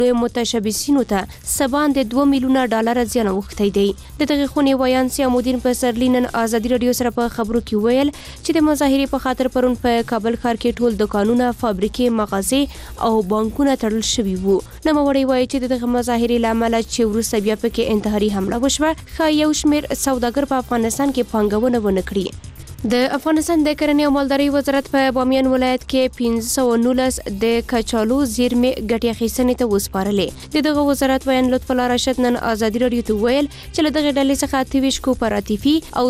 متشبثینو ته سبان د 2 میلیونه ډالر زیان اوښتی دی. د دغه خونې ویان سیامودین پسرلی نن ازادي رادیو سره په خبرو کې ویل چې د مظاهرې په خاطر پرون په کابل ښار کې ټول دکانونه، فابریکې، مغازې او بانکونه تړل شوي وو. نوموړی وایي چې دغه مظاهرې له امله چې وروسته بیا پکې انتحاري حمله وشوه، ښایي یو شمېر سوداګر په افغانستان کې پانګونه ونه کړي. د افغانستان د کرنې او مالدارۍ وزارت په بامیان ولایت کې 519 د کچالو زیرمې ګټې اخیستنې ته وسپارلې. دغه وزارت ویان لطف الله راشد نن ازادي رادیو ته ویل چې له دغه ډلې څخه 23 کوپراتیفي او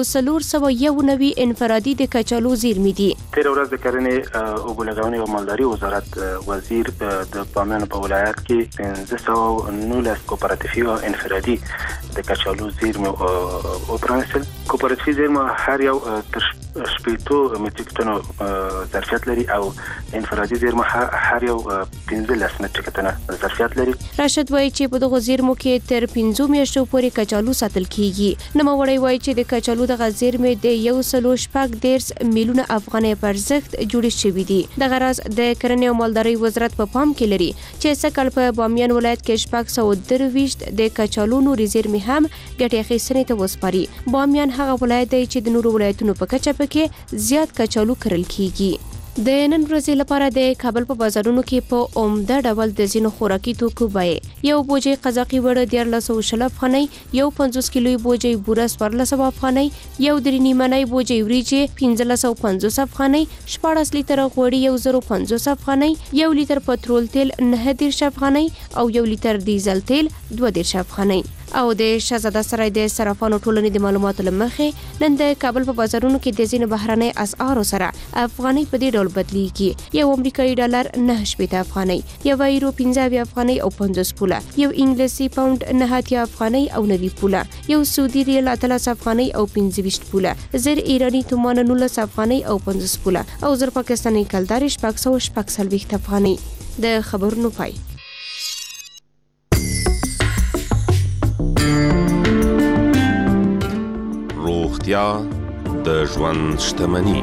491 انفرادي د کچالو زیرمې دي. تیر ورځ د کرنې او ګلګونې او مالدارۍ وزارت وزیر د بامیان په ولایت کې 519 کوپراتیفي او انفرادي د کچالو زیرمې او پرانستل. کوپراتیفي زیرمې هر یو تر شپېتو متریک ټنو ظرفیت لري او انفرادي زیرمې هر یو 15 متریک ټنه ظرفیت لري. راشد وایي چې په دغه زیرمو کې تر 5 میاشتو پورې کچالو ساتل کیږي. نوموړی وایي چې د کچالو دغه زیرمې د 1.14 میلیونه افغانۍ په ارزښت جوړې شوې دي. دغه راز د کرنې او مالدارۍ وزارت په پام کې لري چې سږ کال په بامیان ولایت کې 623 د کچالو نورې زیرمې هم ګټې اخیستنې ته وسپاري. بامیان هغه ولایت دی چې د نورو ولایتونو په کچه کې زیات کچالو کرل کیږي. د نن ورځې لپاره د کابل په بازارونو کې په عمده ډول د ځینو خوراکي توکو بیې یو بوجۍ قزاقي وړه 1400 افغانۍ، یو 50 کیلوي بوجۍ بوره 1400 افغانۍ، یو 3 نیمنۍ بوجۍ وریجې 1550 افغانۍ، 14 لیتره غوړي 1050 افغانۍ، 1 لیتر پټرول تیل 9 افغانۍ او 1 لیتر ډیزل تیل 2 افغانۍ. او د شهزاده سرای د صرافانو ټولنې د معلوماتو لمخې نن د کابل په بازارونو کې د ځینو بهرنۍ اسعارو سره افغانۍ په دې ډول بدلیږي. یو امریکایي ډالر 9 افغانۍ، یو یورو 15 افغانۍ او 50 پوله، یو انګلیسي پاوند 9 افغانۍ او 90 پوله، یو سعودي ریال 13 افغانۍ او 25 پوله، زر ایرانی تومان 19 افغانۍ او 50 پوله او زر پاکستاني کلدار 640 افغانۍ. د خبرونو پای. روغتیا د ژوند شتمني.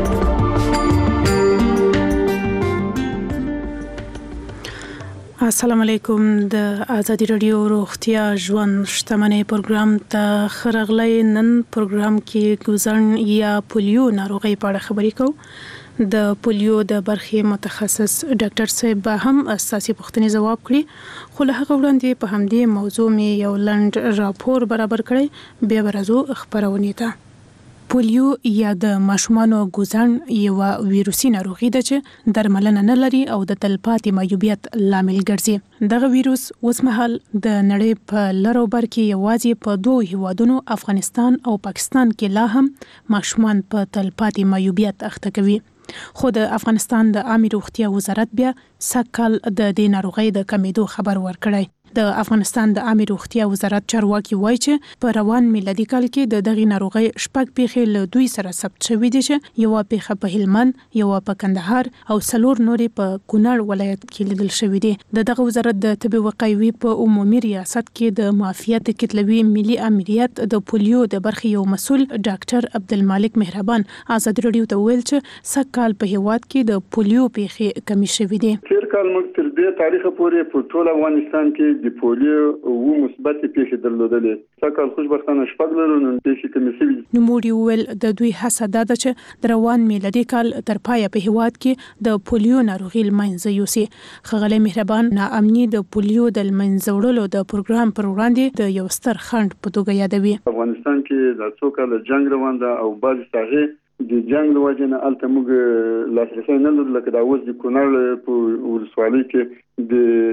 السلام علیکم. د ازادي رادیو روغتیا ژوند شتمني پروګرام ته خرغلی. نن پروګرام کې ګوزن یا پولیو ناروغي په اړه خبرې کوو. د پولیو د برخې متخصص ډاکټر صاحب هم اساسي پوښتنې ځواب کړي، خو له هغه وړاندې په همدې موضوع مې یو لنډ راپور برابر کړی. بیا ورځو خبرونه ته. پولیو یا د ماشومانو ګوزن یو ویروسي ناروغي ده چې درملنه نه لري او د تلپاتې معیوبیت لامل ګرځي. دغه ویروس اوسمهال د نړۍ په لرو بر کې یوازې په 2 هیوادونو افغانستان او پاکستان کې لا هم ماشومان په تلپاتې معیوبیت اخته کوي. خو د افغانستان د عامه روغتیا وزارت بیا سکل د دې ناروغۍ د کمیدو خبر ورکړی. د افغانستان د عامه روغتیا وزارت چارواکي وایي چې په روان میلادي کال کې د دغه ناروغۍ 6 پیښې له دوی سره ثبت شوې دي، چې یو پیښه په هلمند، یو په کندهار او 4 نورې په کونړ ولایت کې لیدل شوې دي. دغه وزارت د طب وقایوي په عمومي ریاست کې د معافیت کتلوي ملي امریت د پولیو د برخې یو مسول ډاکټر عبدالمالک مهربان ازادي رادیو ته ویل چې سکهال په هیواد کې د پولیو پیښې کمی شوې دي. تیر کال موږ تر دې تاریخ پورې په ټول افغانستان کې د پولیو او مثبت پیښې درلودلې. سکهال خوشبختانه شپږ لرو نن پیښې کمی شوې. نوموړي ویل د دوی هڅه ده چې د روان میلادي کال تر پایه په هیواد کې د پولیو ناروغي لمنځه یوسي. ښاغلی مهربان ناامني د پولیو د لمنځه وړلو د پروګرام پر وړاندې د یو ستر خنډ په توګه یادوي. افغانستان کې د څو کال جنگ روان ده او بعض ساحې د جنگ لوجه نه الته موږ لاسرسي نه لرو. لکه دا اوس د کونړ په ولسوالۍ کې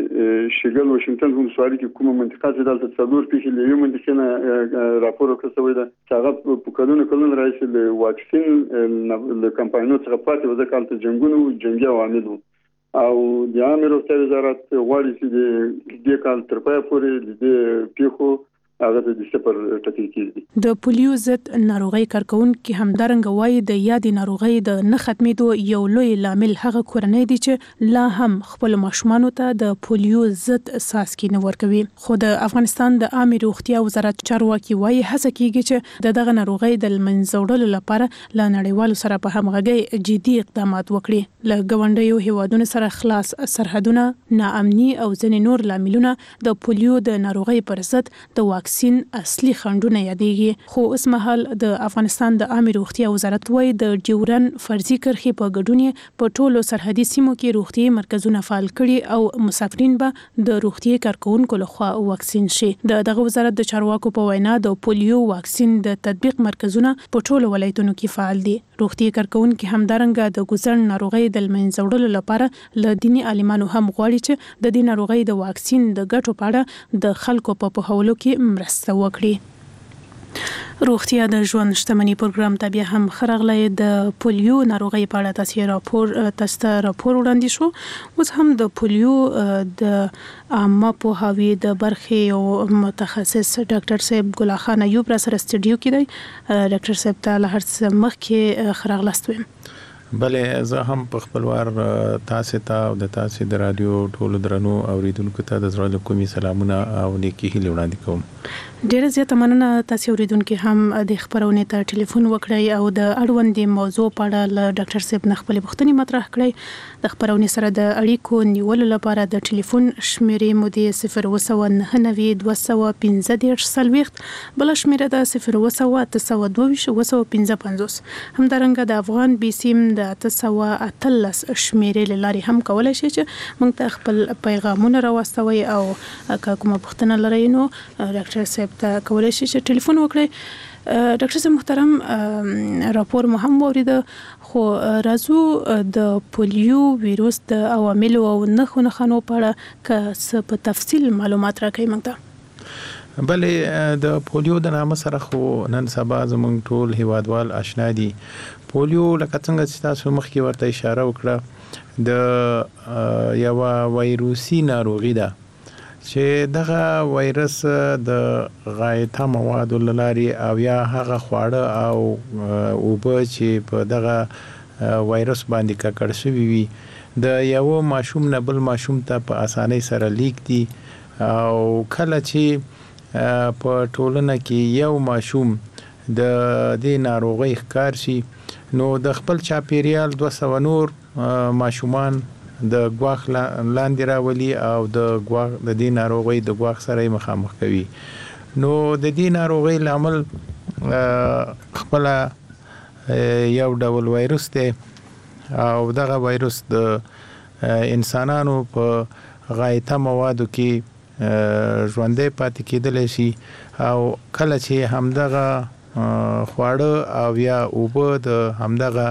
د شګل واشنگټن ولسوالۍ کې کومه منطقه چې دلته څلور پیښې له یو منطقې نه راپور وکړل شوی ده چې هغه په کلونو راځي له واکسین له کمپاینونو څخه پاتې وځي کالته جنگونو جنگي عوامل او د عامه روغتیا وزارت غواړي چې د دې کال تر پایه پورې د پیښو هغه د 0 ټکی کیږي. د پولیو ضد ناروغي کارکونکو همدارنګ وایي د یادې ناروغي د نه ختمېدو یو لوی لامل هغه کورنۍ دي چې لا هم خپل ماشومان ته د پولیو ضد ساسکي نه ورکوي. خو د افغانستان د عامه روغتیا وزارت چارواکي وایي هڅه کیږي چې دغه ناروغي د منځ وړلو لپاره له نړیوالو سره په همغږي جدي اقدامات وکړي. له ګاونډیو هیوادونو سره خلاص سرحدونه، ناامني او ځینې نور لاملونه د پولیو د ناروغي پر ضد د واکسین اصلي خنډونه یادېږي. خو اوس مهال د افغانستان د عامه روغتیا وزارت وایي د ډیورن فرضي کرښې په ګډون په ټولو سرحدي سیمو کې روغتي مرکزونه فعال کړي او مسافرین به د روغتي کارکونکو لخوا واکسین شي. دغه وزارت د چارواکو په وینا د پولیو واکسین د تطبیق مرکزونه په ټولو ولایتونو کې فعال دي. روغتي کارکونکو همدارنګه د ګوزن ناروغي د منځ وړلو لپاره له دیني عالمانو هم غواړي چې د دې ناروغي د واکسین د ګټو په اړه د خلکو په پوهولو کې مرسته وکړي. روغتیا د ژوند شتمنۍ پروګرام ته بیا هم خرغلې د پولیو ناروغي په اړه تاسو راپور وړاندې شو. اوس هم د پولیو د عامه پوهاوي د برخې او متخصص ډاکټر صاحب ګل خان ایوب را سره استډیو کې دی. ډاکټر صاحب ته له هر څه مخکې خرغلاست ویم. بلې زه هم په خپلوار تاسو ته او د تاسو د رادیو ټولو درنو اوریدونکو ته د زړه له کومې سلامونه او نیکی هیلې وړاندې کوم. ډیره زیاته مننه تاسو اوریدونکو هم د خبرونه ته ټلیفون وکړی او د اړوندې موضوع په اړه له ډاکټر صاحب نه خپل پوښتنې مطرح کړې. د خبرونه سره د اړیکو نیولو لپاره د ټلیفون شمیرې مو د 099 215 صلويخت بل شمیره د 089 255 همدارنګه د افغان بي سیم د 913 شمیرې لاري هم کولای شي چې موږ ته خپل پیغامونه راوستوي او که کومه پوښتنه لرئ نو ډاکټر صاحب ته کولای شي چې ټلیفون وکړئ. ډاکټر صاحب محترم راپور مو هم ورید خو راځو د پولیو ویروس د عواملو او نښو په اړه که په تفصیل معلومات راکړئ موږ ته. بلې د پولیو د نامه سره خو نن سبا زموږ ټول هیوادوال آشنا دي. پولیو لکه څنګه چې تاسو مخکې ورته اشاره وکړه د یو وایروسي ناروغي ده چې دغه وایرس د غایطه موادو لاري او یا هغه خواړه او اوبه چې په دغه وایرس باندې ککړ شوی وي د یو ماشوم نه بل ماشوم ته په اسانۍ سره لیک دي او کله چې په ټولنه کې یو ماشوم د دې ناروغي ښکار شي نو د خپل چاپیریال 200 نور ماشومان د غواخ لاندې راولي او د غواخ د دې ناروغي د غواخ سره مخامخ کوي. نو د دې ناروغي لامل خپل یو ډول وایروس دی او دغه وایروس د انسانانو په غایطه موادو کې ژوندۍ پاتې کېدلی شي او کله چې همدغه خواړه او یا اوبه د همدغه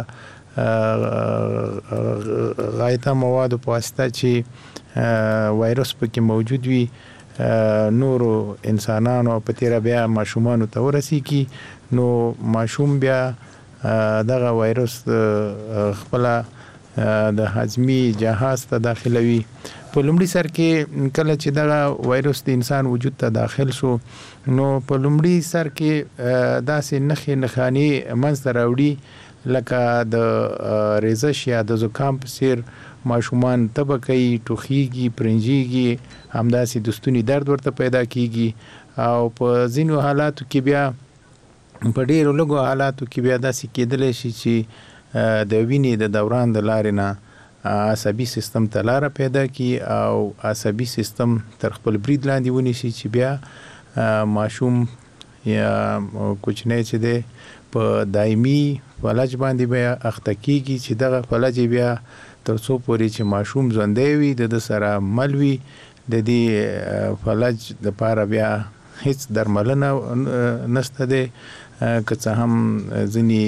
غایطه مواد په واسطه چې وایرس پکې موجود وي نورو انسانانو په تیر بیا ماشومان ته ورسیږي نو ماشوم بیا دغه وایرس خپل د هضمي جهاز ته داخلوي. په لومړي سر کې کله چې دغه وایرس د انسان وجود ته داخل شو نو په لومړي سر کې داسې نښانې منځته راوړي لکه د ریزش یا د زکام په څیر ماشومان تبه کوي، ټوخیږي، پرنجیږي، همداسې د ستوني درد ورته پیدا کیږي او په ځینو حالاتو کې بیا په ډیرو لږو حالاتو کې بیا داسې کېدلی شي چې د وینې د دوران د لارې نه عصبي سیستم ته لاره پیدا کی او عصبي سیستم تر خپل برید لاندې ونیسي چې بیا ماشوم یا کوچنی چې دی په دایمي فلج باندې بیا اخته کیږي چې دغه فلج بیا تر څو پورې چې ماشوم ژوندی وي د سره مل وي د دې فلج لپاره بیا هیڅ درملنه نشته دی که څه هم ځینې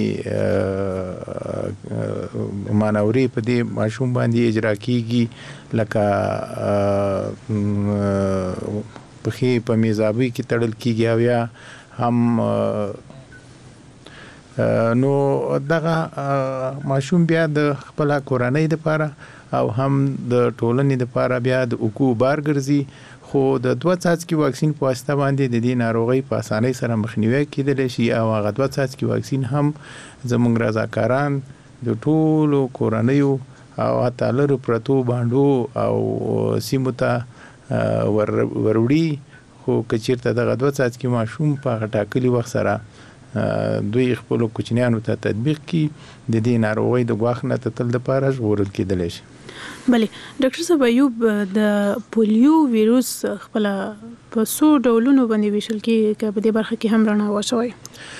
مانورې په دې ماشوم باندې اجرا کیږي لکه پښې په میزابي کې تړل کیږي او یا هم نو دغه ماشوم بیا د خپل کورنۍ لپاره او هم د ټولنې لپاره بیا د اوکو بار ګرځي خو د 2 څاڅکي واکسین په واسطه باندې د دې ناروغي په اسانۍ سره مخنیوي کېدلی شي او هغه 2 څاڅکي واکسین هم زموږ رضاکاران د ټولو کورنیو او حتی لرو پرتو باندې او سیمو ته وروړي. خو کچیرته دغه 2 څاڅکي ماشوم په ټاکلي وخت سره دوی خپل کوچنیانو ته تطبیق کی د دې ناروغي د غواخ نه تل د پاره ژغورل کېدلی شي. بله ډاکټر صاحب ایوب د پولیو ویروس خپل په څو ډولونو باندې ویشل کې په دې برخه کې هم رڼا واچوي.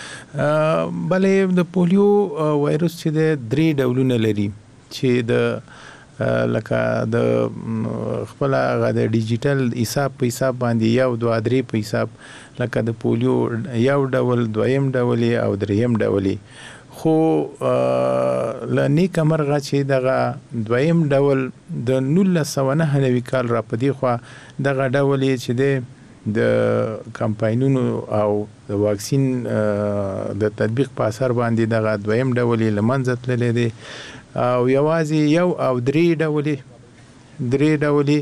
بله د پولیو وایروس چې د 3 ډولونه لري چې د لکه د خپل هغه د ډیجیټل حساب په حساب باندې 1 2 3 په حساب لکه د پولیو یو ډول دویم ډول او دریم ډول. خو لنی کمرغه چې دغه دویم ډول د 1999 کال را پدې خو دغه ډول چې د کمپاینونو او د واکسین د تطبیق په اثر باندې دغه دویم ډول لمنځه تللی دی او یوازې یو او درې ډول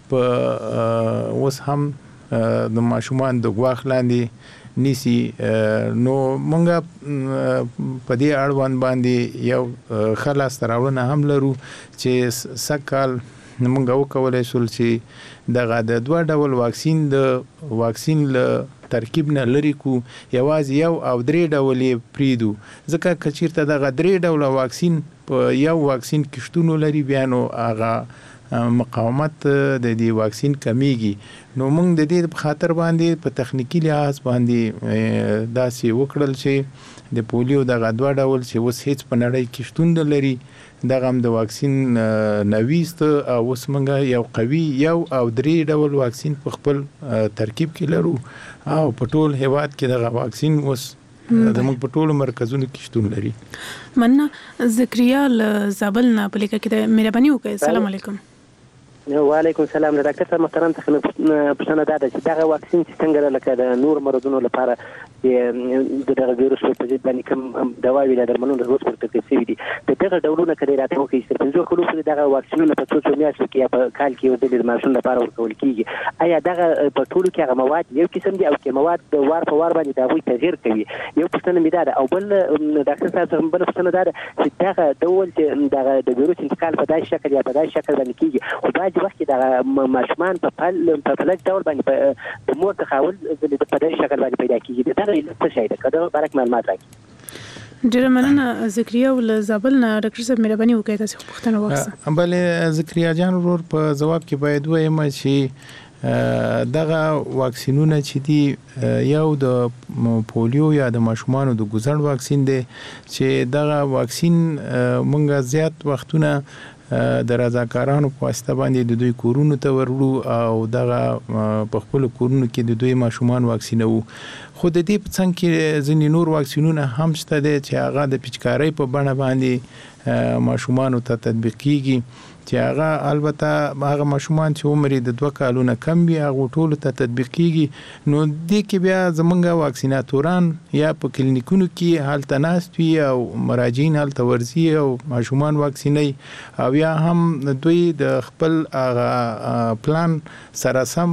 په اوس هم د ماشومان د غواخ لاندې نیسی. نو مونږه په دې اړوند باندې یو خلاص تراونه هم لرو چې سکال مونږه وکولای شو چې دغه د 2 ډول واکسین له ترکیب نه لري کو یوازې یو او 3 ډول پریدو ځکه کچیرته دغه 3 ډول واکسین په یو واکسین کې شتون لري بیا نو هغه مقاومت د دې واکسین کمیږي. نو موږ د دې په خاطر باندې په تخنیکی لحاظ باندې داسې وکړل چې د پولیو دغه 2 ډول چې اوس هیڅ په نړۍ کې شتون لري دغه هم د واکسین نویست او اوس موږ یو قوي یو او 3 ډول واکسین په خپل ترکیب کې لرو او په ټول هیواد کې دغه واکسین اوس زموږ په ټولو مرکزونو کې شتون لري. مننه. ذکریا زابل نه په لیکه کې مهرباني وکړئ. السلام علیکم. وعلیکم السلام. ډاکټر صاحب محترم ته پښتنه ده چې دغه واکسین چې څنګه لکه د نور مرضونو لپاره د دغه ویروس په ضد باندې کوم دواوی له درملونو د اوس ورته کوي دي د دغه ډولونه کړي راته وکړي چې په ځو کولو دغه واکسینونه په څو میاشتو کې په کال کې ودل د ماشوم لپاره ورکول کیږي. آیا دغه په ټولو کې هغه مواد یو قسم دي او کې مواد د وار په وار باندې دا وي تغیر کوي؟ یو پښتنه مې ده او بل ډاکټر صاحب څنګه بل پښتنه ده چې دغه ډول چې دغه د ویروس انتقال په داسې شکل یا په داسې شکل باندې کیږي خو باید وخت دغه ماشومان په فلج ډول باندې د مور تخاول د په داسې شکل باندې پیدا کیږي. دا څه شي ده کله برک معلومات راکړي. ډیره مننه ذکریا ول زابل نه. ډاکټر صاحب مهرباني وکړئ تاسو پوښتنه وکړئ. بله ذکریا جان ورور په جواب کې باید وایم چې دغه واکسینونه چې دي یو د پولیو یا د ماشومانو د ګوزړ واکسین دی چې دغه واکسین مونږه زیات وختونه د رضاکارانو په واسطه باندې د دوی کورونو ته ورړو او دغه په خپل کورونو کې د دوی ماشومان واکسینو. خو د دې په څنګ کې ځینې نور واکسینونه هم شته دي چې هغه د پچکارۍ په بڼه باندې ماشومان ته تطبیق کیږي چې هغه البته هغه ماشومان چې عمر د 2 کالونو کم وي هغه ټول ته تطبیق کیږي. نو د کې بیا زمونږ واکسیناتوران یا په کلینیکونو کې حالت ناست وي او مراجعین حالت ورزي او ماشومان واکسیني او یا هم دوی د خپل پلان سره سم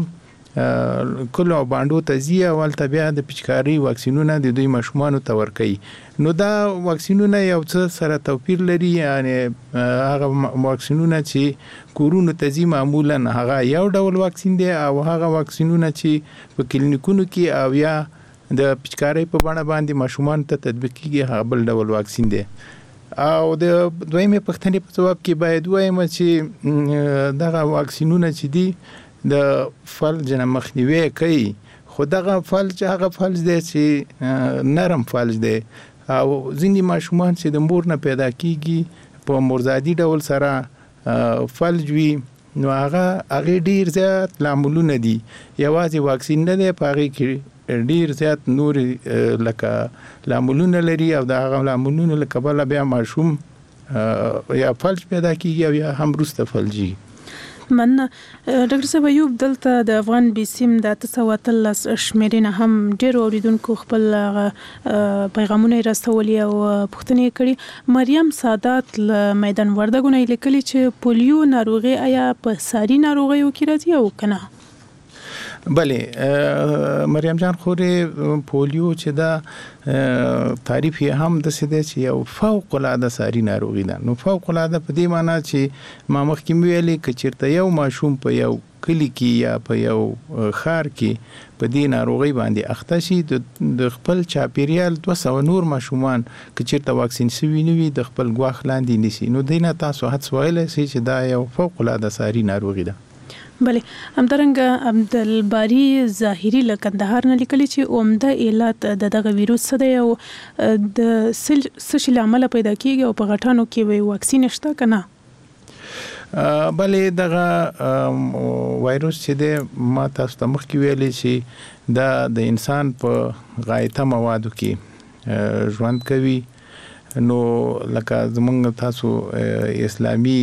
کله باندې ته زی اول طبيعه د پچکاری واکسینونه د دوی ماشومان ته ورکي. نو دا واکسینونه یو څه سره توپیر لري یعنی هغه واکسینونه چې کورونو ته زی معمولا هغه یو ډول واکسین دی او هغه واکسینونه چې په کلینیکونو کې او یا د پچکاری په بڼه باندې ماشومان ته تطبیق کیږي هغه بل ډول واکسین دی. او د دویمه پښتنې په جواب کې باید وایم چې دغه واکسینونه چې دي د فلج نه مخنیوي کوي خو دغه فلج هغه فلج دی چې نرم فلج دی او ځینې ماشومان چې د مور نه پیدا کیږي په مرزادي ډول سره فلج وي نو هغه ډیر زیات لاملونه دي. یوازې واکسین نه دی په هغه کې ډیر زیات نور لکه لاملونه لري او د هغه لاملونه لکه بل بیا ماشوم یا فلج پیدا کیږي او یا هم روسته فلجي. مننه. ډاکټر صاحب ایوب دلته د افغان بیسیم د 913 شمیرنه هم ډیر اوریدونکو خپل پیغامونه راستولي او پوښتنه کړي. مریم سادات له میدان وردګونه لیکلي چې پولیو ناروغي آیا په ساري ناروغیو کې راځي او کنه؟ بله مریم جان خورې پولیو چې دا تعریف یې هم د سده چې یو فوق العاده ساري ناروغي ده. نو فوق العاده په دې معنی چې ما مخکې ویلې ک چیرته یو ماشوم په یو کلی کې یا په یو خار کې په دې ناروغي باندې اخته شي د خپل چاپیریال 200 نور ماشومان ک چیرته واکسین شوي نه وي د خپل ګواخ لاندې نشي. نو دینه تاسو هڅ ویلې چې دا یو فوق العاده ساري ناروغي ده. بله همدارنګه عبدالباری ظاهری له کندهار نه لیکلي چې عمده علت دغه ویروس څه دی او د څه شي عمل پیدا کیږي او په غټانو کې واکسین شته کنه؟ بله دغه وایروس چې دی ما تاسو ته مخکې ویلي چې دا د انسان په غایطه موادو کې ژوند کوي. نو لکه زمونږ تاسو اسلامي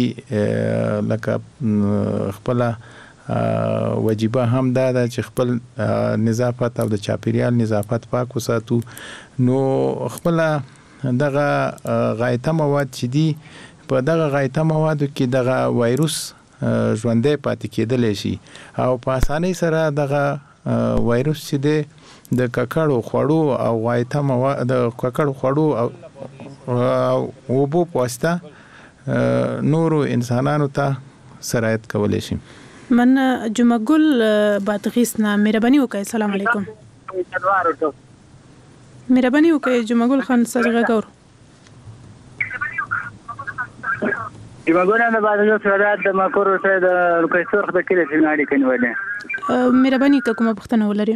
لکه خپل وجیبه هم دا چې خپل نظافت او د چاپیریال نظافت پاک وساتو. نو خپل دغه غایطه مواد چې دي په دغه غایطه موادو کې دغه وایروس ژوندې پاتې کېدلی شي او په اسانۍ سره دغه وایروس چې دی د ککړو خوړو او غایطه مواد د ککړو خوړو او اوبو په واسطه نورو انسانانو ته سرایت کولی شي. من جمعه ګل بادغیس نه مهرباني وکړئ. السلام علیکم. مهرباني وکړئ جمعه ګل خان سره غوړ. جمعه ګل نه بادغیس سره د مکر سره د لوکیسور د کلی سیماړي کنيوله. مهرباني کومه پښتنه ولري؟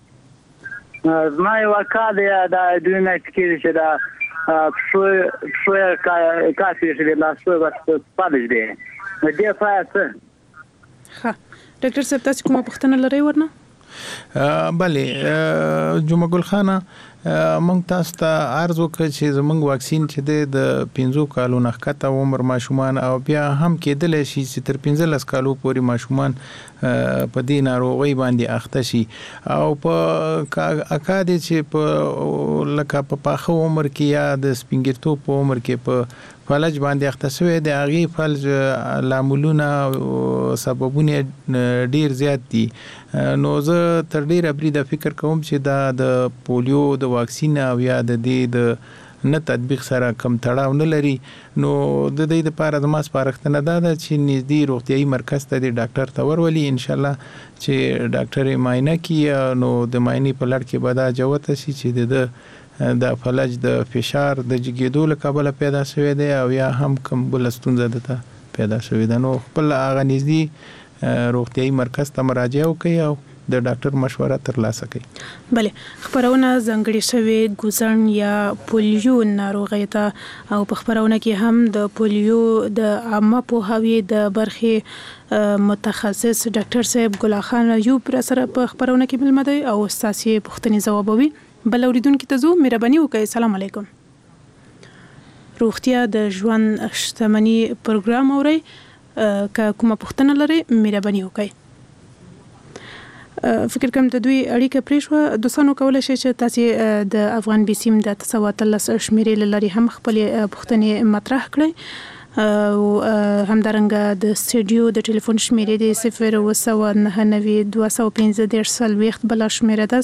ما یو کال د دوی نه کې چې دا شو کافي چې لا شو بس پادش دی. دې فاصله ها ډاکټر صاحب تاسو کومه پوښتنه لرئ ورنه؟ بله جمعه ګل خانه مونږ تاسو ته عرض وکړ چې زمونږ واکسین چې د 15 کالو نه ښکته عمر ماشومان او بیا هم کېدلی شي چې تر 15 کالو پورې ماشومان په دې ناروغي باندې اخته شي او په اکاد چې په لکه په پاخه عمر کې یا د سپینګرتوب په عمر کې په فلج باندې اخته شوی د هغې فلج لاملونه سببونه ډیر زیات دي. نو زه تر ډیره بریده فکر کوم چې دا د پولیو د واکسین او یا د دې د نه تطبیق سره کم تړاو نه لري. نو د دې لپاره زما سپارښتنه ده چې نږدې روغتیايي مرکز ته د ډاکټر ته ورولي ان شاء الله چې ډاکټر یې معاینه کړي. نو د معاینې په لړ کې به دا جوته شي چې د فلج د فشار د جګیدو له کبله پیدا شوی دی او یا هم کوم بل ستونزه ده پیدا شوی ده. نو خپل هغه نږدې روغتیايي مرکز ته مراجعه وکړي او د ډاکټر مشوره ترلاسه کړي. بله خبرونه ځانګړي شوی ګوزن یا پولیو ناروغي ته او په خبرونه کې هم د پولیو د عامه پوهاوی د برخې متخصص ډاکټر صاحب ګل خان ایوب را سره په خبرونه کې ملمه دی او استاسي پوښتنې ځوابوي. بل اوریدونکو ته زو مهرباني وکړئ. السلام علیکم. روغتیا د ژوند شتمنۍ پروګرام اوري که کومه پوښتنه لري مهرباني وکړئ. فکر کوم د دوی اړیکه پریښو دوستانو کولای شي چې تاسو د افغان بي سیم د 313 شمیرې لري هم خپل پوښتنې مطرح کړئ او همدارنګه د سټډیو د ټلیفون شمیرې د 099 215 بل شمیره ده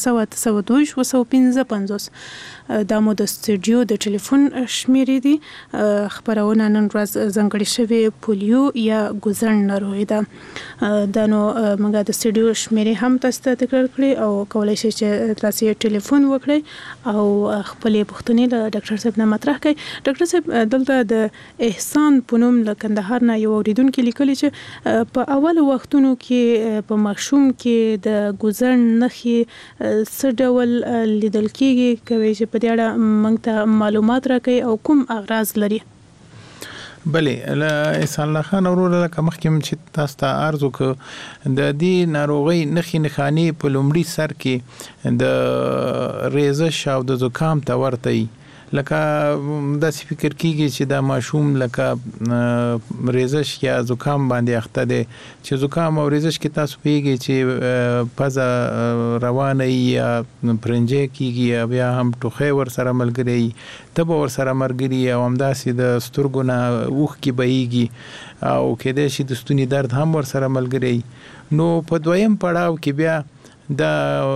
099 دا مو د سټډیو د ټلیفون شمیرې دي. خبرونه نن ورځ ځانګړي شوی پولیو یا ګوزن ناروغي ده. دا نو موږ د سټډیو شمیرې هم تاسو ته تکرار کړې او کولای شئ چې تاسو ټلیفون وکړئ او خپل پوښتنې له ډاکټر صاحب نه مطرح کړئ. ډاکټر صاحب دلته د احسان پونم له کندهار نه یو اوریدونکو لیکلي چې په اول وختونو کې په مخشوم کې د ګوزن نښې څه ډول لیدل کېږي کوي چې په دې اړه موږ ته معلومات راکړي او کوم اغراض لري؟ بله احسان الله خان ورور لکه مخکې چې تاسو ته عرض وکړ د دې ناروغۍ نښې نښانې په لومړي سر کې د ریزش او د زکام ته ورته لکه داسې فکر کیږي چې دا ماشوم لکه ریزش یا زکام باندې اخته دی چې زکام او ریزش کې تاسو پیږي چې پزه روانه یا پرنجې کیږي یا بیا هم ټوخی ور سره ملګری تب ور سره مرګري او همداسې د سترګو نه اوښ کې بهيږي او کېدای شي د ستوني درد هم ور سره ملګری نو په دویم پړاو کې بیا دا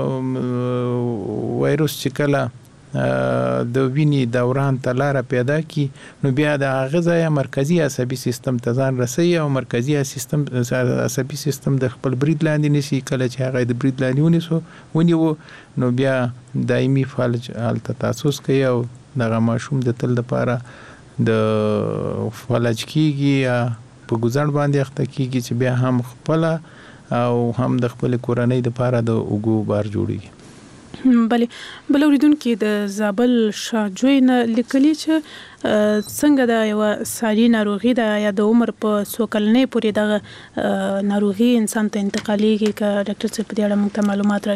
وایروس چې کله د ویني دوران ته لار پیدا کی نو بیا د غذای مرکزی عصبي سیستم ته ځان رسي او مرکزی عصبي سیستم د خپل برید لاندې نشي کله چې هغه د برید لاندې ونیو نو بیا دایمي فلج حالت تاسوس کوي او دغه ماشوم د تل لپاره د فلج کیږي یا په ګزړ باندې اخته کیږي چې بیا هم خپل او هم د خپل کورنۍ لپاره د اوګو بار جوړیږي بله بل اوریدونکو د زابل شاجوی نه لیکلي چې څنګه دا یو ساري ناروغي ده یا د عمر په سوکلنې پورې دغه ناروغي انسان ته انتقالېږي که ډاکټر صاحب په دې اړه موږ ته معلومات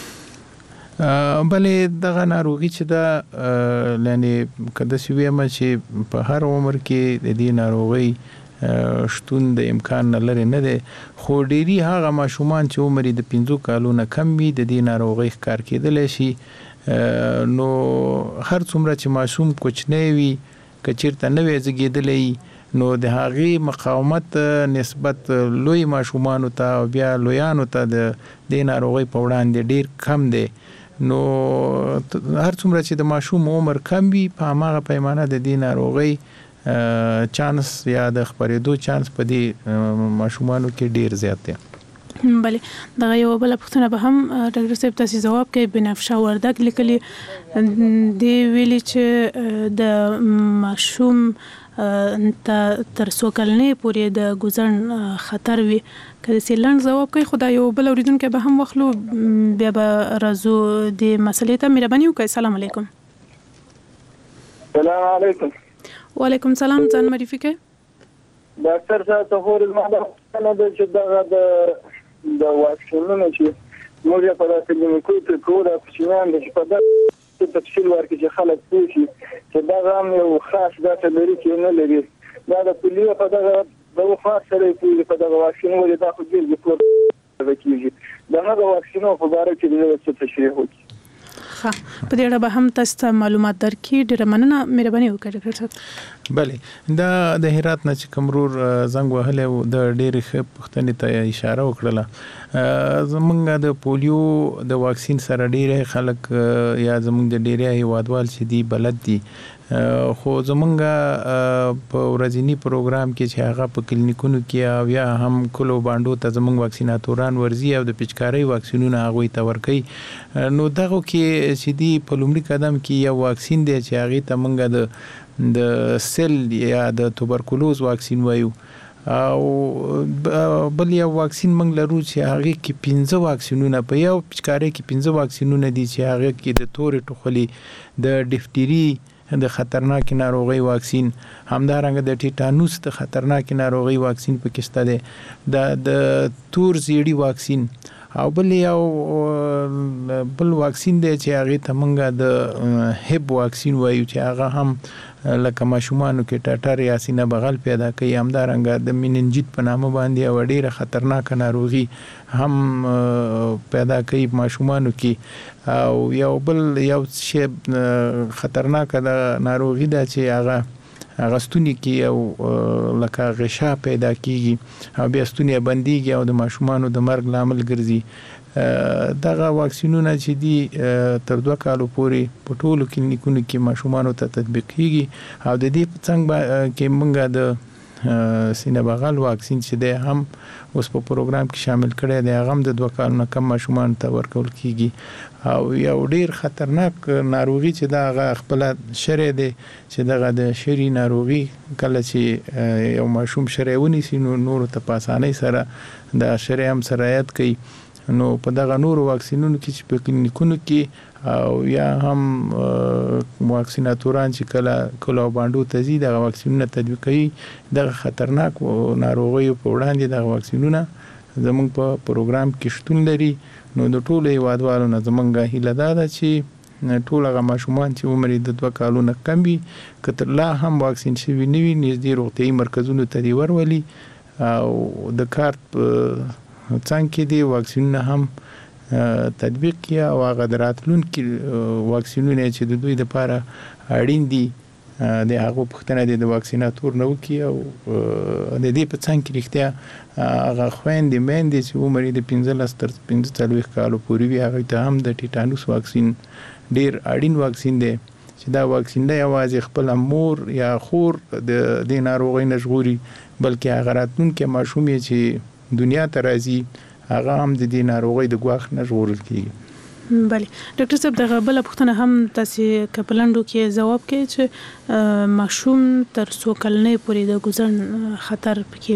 راکړي بلې دغه ناروغي چې دا یعنی کده سی ویمه چې په هر عمر کې د دې ناروغي شتون د امکان نه لري نه ده خو ډيري هغه ماشومان چې عمر د 15 کالو نه کم وي د دې ناروغي ښکار کېدل شي نو هر څومره چې ماشوم کوچنی وي کچیرته نه وي زګیدلې نو د هغې مقاومت نسبت لوی ماشومان ته او بیا لویانو ته د دې ناروغي په وړاندې ډیر کم دی نو هر څومره چې د ماشوم عمر کم وي په هغه پیمانه د دې ناروغي چانس یا د خبرېدو چانس په دې ماشومانو کې ډیر زیات دی بله دغه یو بل پوښتنه به هم ډاکټر صاحب تاسو جواب کوي بنفشه وردک لیکلي دی ویلي چې د ماشوم تر څوکلنې پورې د ګوزن خطر وي کله چې لاند جواب کوي خدای یو بل اوریدونکو به هم وخلو بیا به راځو د مسلې ته مهرباني وکړئ السلام علیکم السلام علیکم وعلیکم السلام ځان معرفي کړئ ډاکټر صاحب ته زما د چې دغه د واکسینونو چې موږ په داسې کلینیکو کې کوو د کوچنیان د په دغه تفصیل ورکړي چې خلک پوه شي چې دا هم یو خاص ګټه لري چې نه لري دا د پولیو په دغه د خاص سره کوي په دغه واکسین ولې دا خو دې د پور کېږي دا هغه واکسینو په اړه چې د څه تشریح وکړي په دې اړه به هم تاسو ته معلومات درکړي ډیره مننه مهرباني وکړئ ډاکټر صاحب بله دا د هرات نه چې کمرور زنګ وهله د ډېرې ښه پوښتنې ته اشاره وکړه زمونږ د پولیو د واکسین سره ډېر خلک یا زمونږ د ډېر هیوادوال چې دی بلد دي خو زمونږ په ورځنی پروګرام کې چې هغه په کلینیکونو کې او یا هم کلو باندې ته زمونږ واکسیناتوران ورزي او د پچکاري واکسینونه هغه ته ورکي نو دغه کې چې دی په لومړي قدم کې یو واکسین دی چې هغه ته مونږ د سل یا د توبرکلوز واکسین وایو او بل یو واکسین موږ لرو چې هغه کې 15 واکسینونه په یو پچکاري کې 15 واکسینونه دي چې هغه کې د تورې ټوخلي د ډیفتری د خطرناک ناروغي واکسین همدارنګه د ټیټانوس د خطرناک ناروغي واکسین پکې شته دی د تور زیړی واکسین او بل یو بل واکسین دی چې هغه ته مونږه د هب واکسین وایو چې هغه هم لکه ماشومانو کې ټاټر یا سینه بغل پیدا کوي همدارنګه د میننجیت په نامه باندې او ډیره خطرناک ناروغي هم پیدا کوي ماشومانو کې او یو بل یو شی خطرناک ناروغي ده چې هغه غستونی کې او لکه غشا پیدا کیږي او بیا ستونی بنديږي او د ماشومانو د مرګ لامل ګرځي دغه واکسینونه چې دي تر 2 کالو پورې په ټولو کلینیکونو کې ماشومانو ته تطبیق کیږي او د دې څنګه کې مونږه د سینه بغل واکسین چې ده هم اوس په پروګرام کې شامل کړي دی هغه د 2 کالو نه کم ماشومان ته ورکول کیږي او یو ډیر خطرناک ناروغي چې دا خپل شری دی چې دغه د شری ناروغي کله چې یو ماشوم شریونی سي نور ته پاسانه سره د شری هم سرایت کوي نو په دغه نور واکسینونو کې چې په کلینیکونو کې او یا هم واکسیناتوران چې کله باندې ته زی دغه واکسینونه تطبیق کوي دغه خطرناک ناروغي په وړاندې دغه واکسینونه زموږ په پروګرام کې شتون لري نو د ټولو هیوادوالو نه زمونږه هیله ده چې ټول هغه ماشومان چې عمر د 2 کالونو کم وي کتر لا هم واکسین شوی نه وي نږدې روغتيایي مرکزونو ته دی ورولي او د کارت څنګه دی واکسین هم تطبیق کیا او هغه دراتلونکي واکسینونه چې د دوی لپاره اړین دي د هغه پښتنه د واکسیناتور نو کی او د دې په څنګه کې رښتیا هغه خويندې مېندې چې عمر د 15 تر 45 کالو پورې وي هغه ته هم د ټیټانوس واکسین ډیر اړین واکسین دی چې دا واکسین دی یوازې خپل مور یا خور د دې ناروغۍ نشغوري بلکې هغه راتلونکي ماشوم چې دنیا ته راځي هغه هم د دې ناروغۍ د ګواښ نشغورل کیږي. بله ډاکټر صاحب دغه بل پوښتنه هم تاسو کپلندو کې جواب کې چې ماشوم تر څو کلنې پورې د ګزن خطر پکې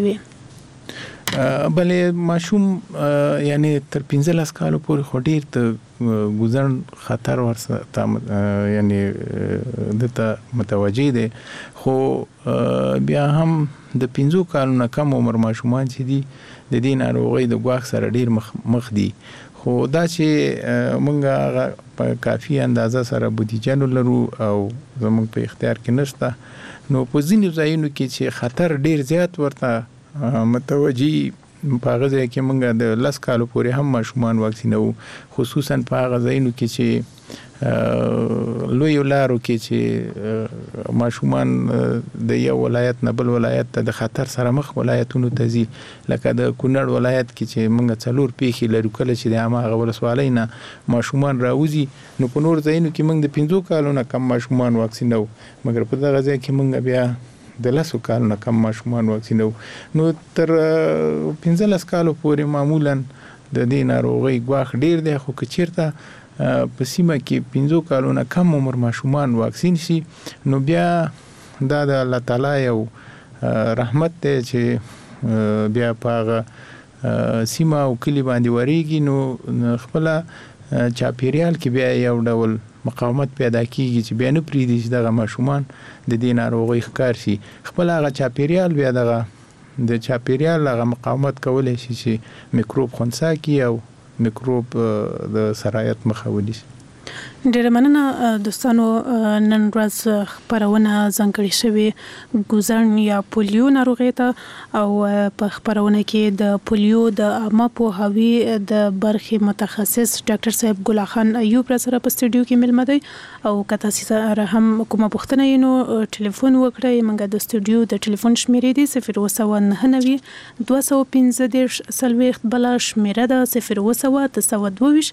وي بله ماشوم یعنی تر 15 کالو پورې خډیر ته ګزن خطر ورسره یعنی دته متوجي دي خو بیا هم د 15 کالونو کم عمر ماشومان چې دي د دې ناروغۍ د ګواښ سره ډیر مخ دي خو دا چې مونږه په کافي اندازه سره بودیجه لرو او زموږ په اختیار کې نشته نو په ځینې ځایونو کې چې خطر ډیر زیات ورته متوجي په هغه ځای کې مونږ د 10 کالو پورې هم ماشومان واکسینو خصوصا په هغه ځایونو کې چې لوی لارو کې چې ماشومان د یو ولایت نه بل ولایت ته د خطر سره مخ ولایتونو ته ځي لکه د کونړ ولایت کې چې موږ څلور پیښې لرو کله چې د هغه ولسوالۍ نه ماشومان راوځي نو په نور ځایونو کې موږ د 15 کالونو کم ماشومان واکسینو مګر په دغه ځای کې موږ بیا د 10 کالونو کم ماشومان واکسینو نو تر 15 کالو پورې معمولا د دې ناروغۍ ګواښ ډیر دی خو کچیرته په سیمه کې 15 کالونو کم عمر ماشومان واکسین شي نو بیا دا د الله تعالی یو رحمت دی چې بیا په سیمه او کلی باندې وریږي نو خپل چاپیریال کې بیا یو ډول مقاومت پیدا کیږي چې بیا نه پریدي چې دغه ماشومان د دې ناروغۍ ښکار شي خپل هغه چاپیریال بیا دغه د چاپیریال هغه مقاومت کولای شي چې میکروب خنثی کی او میکروب د سرایت مخه ونیسي. ډیره مننه دوستانو نن ورځ خبرونه ځانګړې شوې ګوزن یا پولیو ناروغي ته او په خبرونه کې د پولیو د عامه پوهاوي د برخې متخصص ډاکټر صاحب ګل خان ایوب را سره په استودیو کې ملمه دی او کته سره هم کومه پوښتنه یې نو ټلیفون وکړئ موږ د استودیو د ټلیفون شمیرې دی 019 215 سلويخت بل شمیره ده 019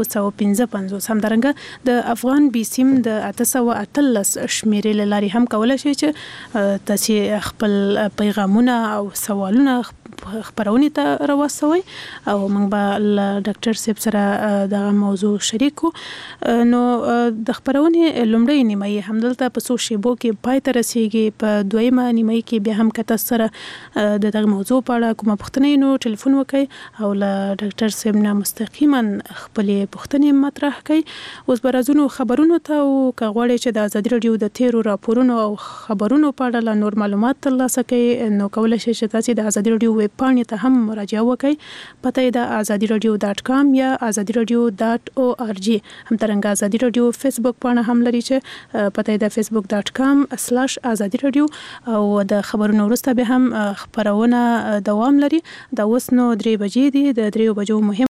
215 همدارنګه د افغان بي سیم د 813 شمیرې لاري هم کولای شي چې تاسو خپل پیغامونه او سوالونه خبرونه ته راوستوي او موږ به ډاکټر صاحب سره د موضوع شریکو نو د خبرونه لومړی نیمه همدلته په سو شیبو کې پای ته رسیږي په دویمه نیمه کې بیا هم کته سره د دغه موضوع په اړه کومه پوښتنه نو ټلیفون وکړئ او ډاکټر صاحب نه مستقیما خپل پوښتنې مطرح کړئ اوس برازونو خبرونو ته او کغوړې چې د ازادي رادیو د تیرو راپورونو او خبرونو په اړه نور معلومات ترلاسه کړئ نو کولای شئ چې تاسو د ازادي رادیو ویب پاڼې ته هم مراجعه وکړئ پته یې د azadiradio.com یا azadiradio.org همدارنګه ازادي رادیو فیسبوک پاڼه هم لري چې پته یې د facebook.com/azadiradio او د خبرونو وروسته به هم خبرونه دوام لري دا اوس نو 3 بجې دي د 3 بجو مهم